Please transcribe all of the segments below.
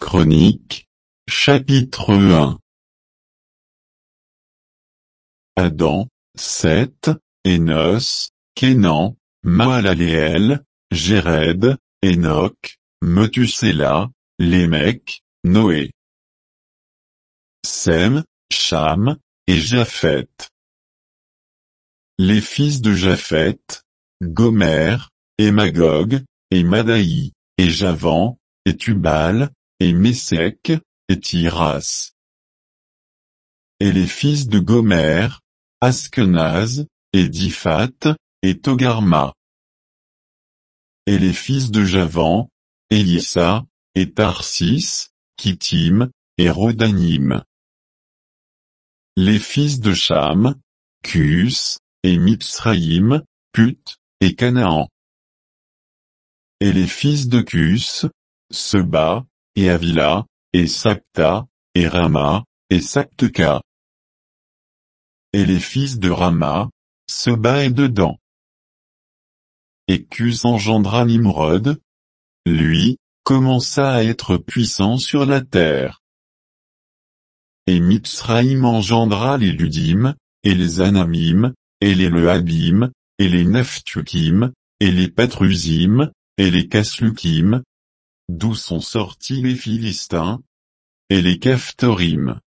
Chroniques, chapitre 1. Adam, Seth, Énos, Kénan, Mahalaleel, Jéred, Enoch, Methusela, Lémec, Noé. Sem, Cham, et Japheth. Les fils de Japheth, Gomer, et Magog, et Madaï, et Javan, et Tubal, et Mésec, et Tiras. Et les fils de Gomer, Askenaz, et Diphat, et Togarma. Et les fils de Javan, Élissa, et Tarsis, Kittim, et Rodanim. Les fils de Cham, Cus, et Mitsraïm, Put, et Canaan. Et les fils de Cus, Seba, et Avila, et Sapta, et Rama, et Sapteka. Et les fils de Rama, Seba et Dedan. Et Cus engendra Nimrod. Lui, commença à être puissant sur la terre. Et Mitsraïm engendra les Ludim, et les Anamim, et les Lehabim, et les Nephtukim, et les Patrusim, et les Kaslukim, d'où sont sortis les Philistins, et les Caphtorim.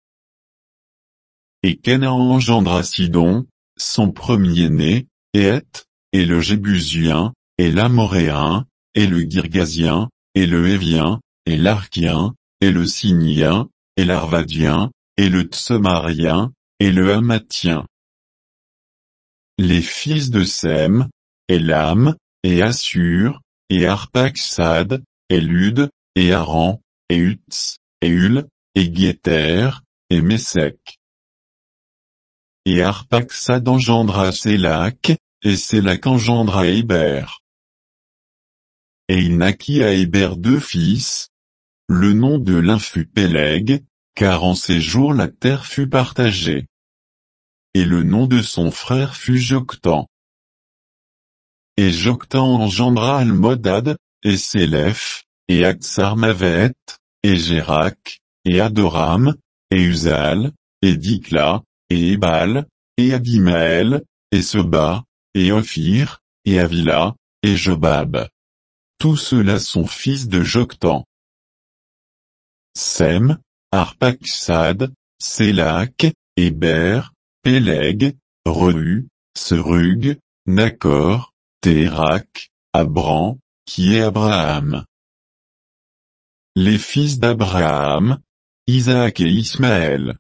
Et Canaan engendra Sidon, son premier-né, et Heth, et le Jébusien, et l'Amoréen, et le Girgasien, et le Hévien, et l'Arkien, et le Sinien, et l'Arvadien, et le Tsemarien, et le Hamathien. Les fils de Sem, Élam, et Assur, et Arpaxad, et Lud, et Aran, et Utz, et Hul, et Guéter, et Mésec. Et Arpaxad engendra Sélak, et Sélak engendra Héber. Et il naquit à Héber 2 fils. Le nom de l'un fut Péleg, car en ces jours la terre fut partagée. Et le nom de son frère fut Joktan. Et Joktan engendra Almodad, et Sélef, et Atsarmavet, et Jérak, et Adoram, et Uzal, et Dikla, et Ebal, et Abimaël, et Seba, et Ophir, et Avila, et Jobab. Tous ceux-là sont fils de Joktan. Sem, Arpaxad, Sélak, Héber, Péleg, Reu, Serug, Nakor, Térak, Abram, qui est Abraham. Les fils d'Abraham, Isaac et Ismaël.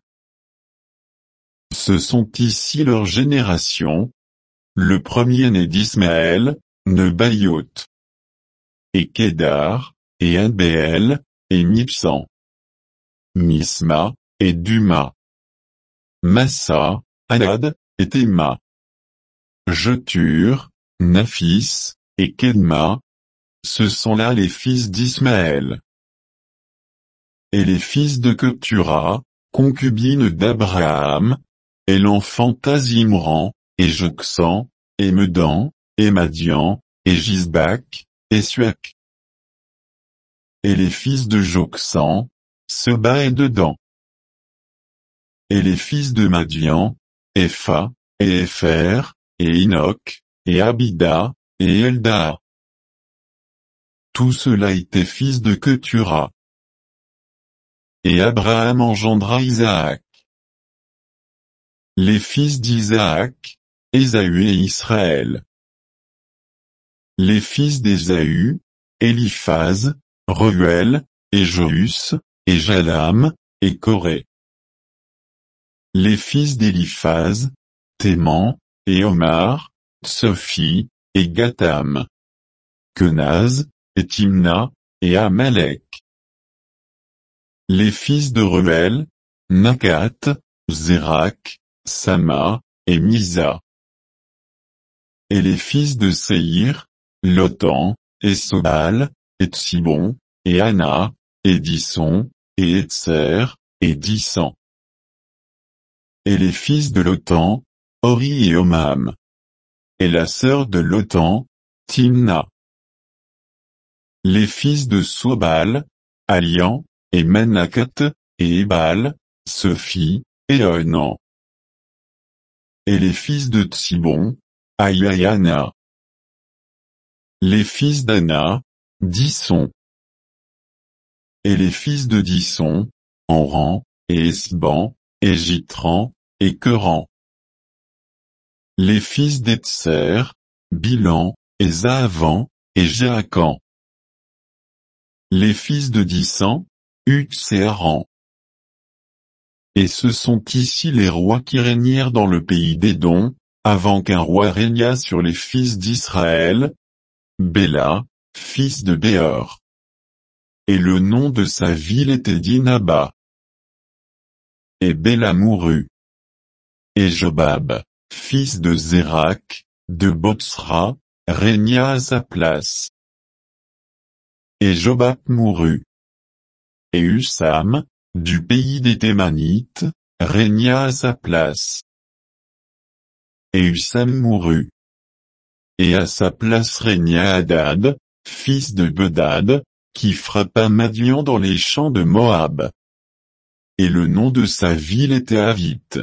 Ce sont ici leurs générations. Le premier-né d'Ismaël, Nebaïot. Et Kédar, et Adbéel, et Mipsan. Misma, et Duma. Massa, Hadad, et Théma. Jetur, Naphis, et Kedma. Ce sont là les fils d'Ismaël. Et les fils de Ketura, concubine d'Abraham. Elle enfanta Zimran, et Joksan, et Medan, et Madian, et Gisbak, et Suak. Et les fils de Joksan, Seba et Dedan. Et les fils de Madian, Epha, et Épher, et Enoch, et Abida, et Eldaa. Tout cela étaient fils de Ketura. Et Abraham engendra Isaac. Les fils d'Isaac, Ésaü et Israël. Les fils d'Ésaü, Éliphaz, Reuel, et Jous, et Jalam, et Coré. Les fils d'Éliphaz, Théman, et Omar, Tsophie, et Gatam. Kenaz, et Timna, et Amalek. Les fils de Reuel, Nakat, Zérak, Sama, et Misa. Et les fils de Séhir, Lotan, et Sobal, et Tsibon, et Anna, et Disson, et Etzer, et Dissan. Et les fils de Lotan, Ori et Omam. Et la sœur de Lotan, Timna. Les fils de Sobal, Alian, et Manakat, et Ébal, Sophie, et Onan. Et les fils de Tsibon, Aïa et Ana. Les fils d'Ana, Disson. Et les fils de Disson, Enran, et Esban, et Jitran, et Queran. Les fils d'Etser, Bilan, et Zaavan, et Jaakan. Les fils de Dissan, Uts et Aran. Et ce sont ici les rois qui régnèrent dans le pays d'Édom, avant qu'un roi régnât sur les fils d'Israël, Béla, fils de Béor. Et le nom de sa ville était Dinaba. Et Béla mourut. Et Jobab, fils de Zérak, de Botsra, régna à sa place. Et Jobab mourut. Et Husam, du pays des Thémanites, régna à sa place. Et Husam mourut. Et à sa place régna Hadad, fils de Bedad, qui frappa Madian dans les champs de Moab. Et le nom de sa ville était Avith.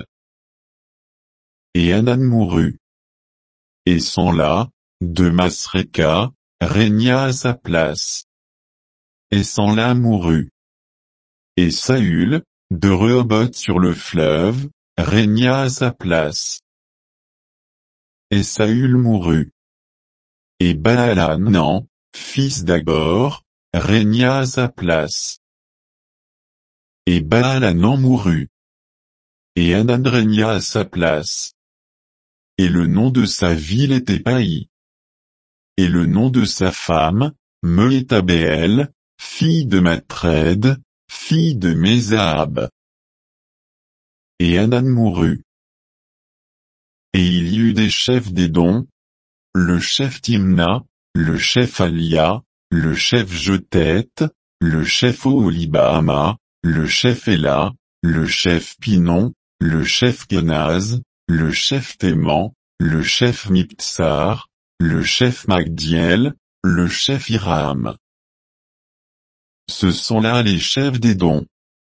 Et Hanan mourut. Et Sanla, de Masreka, régna à sa place. Et Sanla mourut. Et Saül, de Rehoboth sur le fleuve, régna à sa place. Et Saül mourut. Et Baal-Hanan, fils d'Agor, régna à sa place. Et Baal-Hanan mourut. Et Hanan régna à sa place. Et le nom de sa ville était Paï. Et le nom de sa femme, Mehétabéel, fille de Matred, fille de Mézahab. Et Hanan mourut. Et il y eut des chefs d'Édom, le chef Timna, le chef Alia, le chef Jetet, le chef Oholibama, le chef Ela, le chef Pinon, le chef Kenaz, le chef Théman, le chef Miptsar, le chef Magdiel, le chef Hiram. Ce sont là les chefs d'Édom.